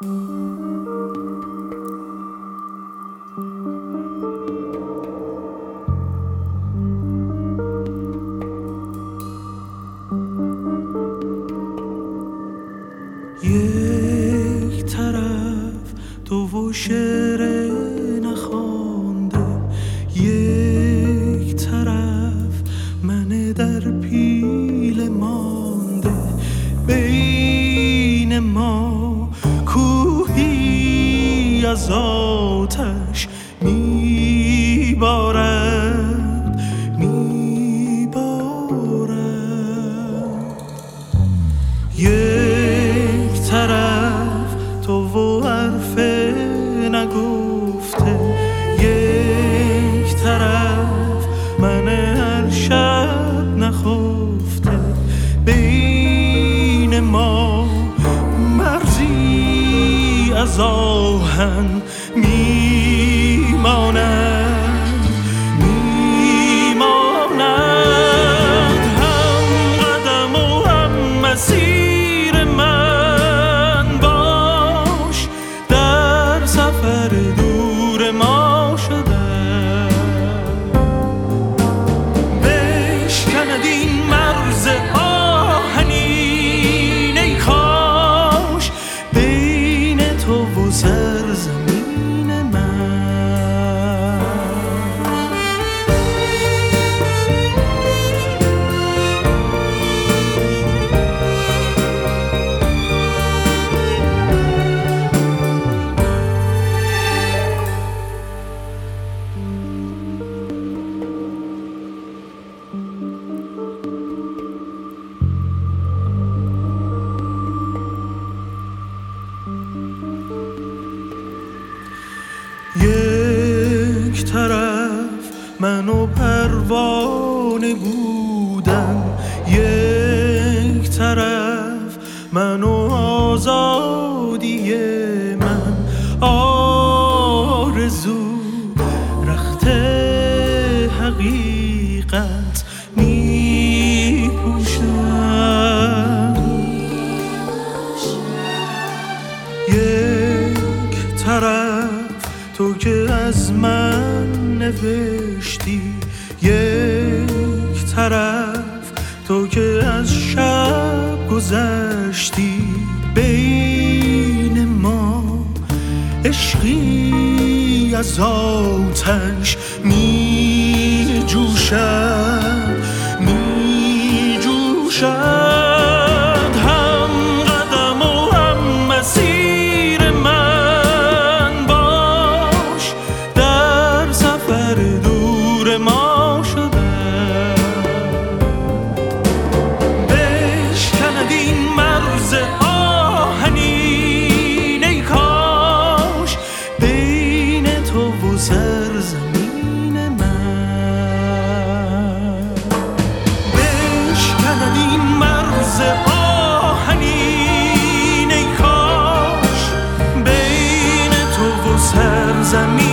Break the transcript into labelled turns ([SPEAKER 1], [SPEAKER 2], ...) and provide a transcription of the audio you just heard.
[SPEAKER 1] یک طرف تو و شعر نخوانده، یک طرف من در پیله مانده، بین ما کوهی از آتش میبارد یک طرف تو و حرف نگفته، یک طرف من هر شب نخفته، بین ما مرزی از آهن میماند، هم قدم و هم مسیر من باش، در سفر دور ما شده بشکند این مرز آهنین، ای کاش بین تو و سرزمین من. یک طرف من و پروانه بودم، یک طرف من و آزادی من، آرزو رخت حقیقت می پوشم، یک طرف تو که از من نوشتی، یک طرف تو که از شب گذشتی، بین ما عشقی از آتش می جوشد، می جوشد، هم قدم و هم مسیر من باش، در سفر دور ما شده بشکند این مرز آهنین، ای کاش بین تو و سرزمین من، بشکند این مرز آهنین، ای کاش بین تو و سرزمین